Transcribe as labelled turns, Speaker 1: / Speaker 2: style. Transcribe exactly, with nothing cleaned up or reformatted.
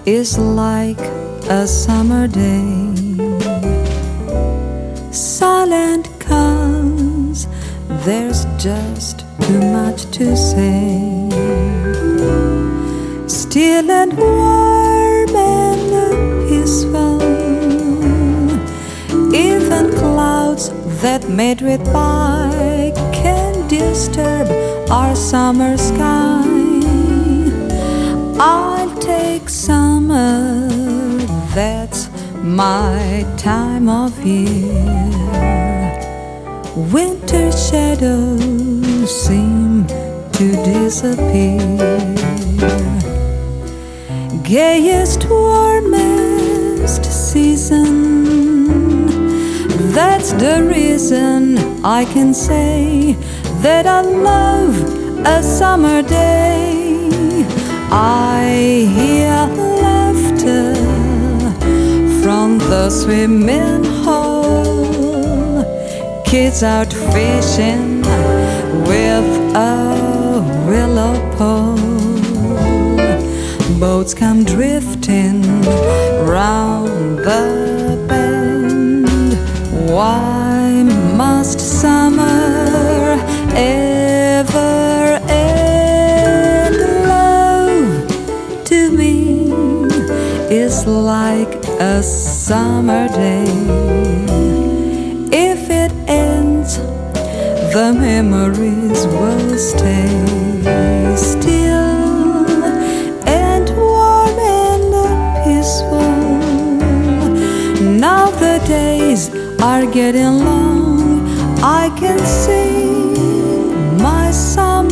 Speaker 1: is like a summer day. Silent cause there's just too much to say. Still and warm and peaceful, even clouds that may drift by can disturb our summer sky. I'll take summer, that's my time of year. Winter shadows seem to disappear. Gayest, warmest season, that's the reason I can say that I love a summer day. I hear laughter from the swimming hole, kids out fishing with a willow pole, boats come drifting round the bend. Why must summer ever end? Love to me is like a summer day. If it ends, the memories will stay still and warm and peaceful. Now the days are getting long, I can sing my summer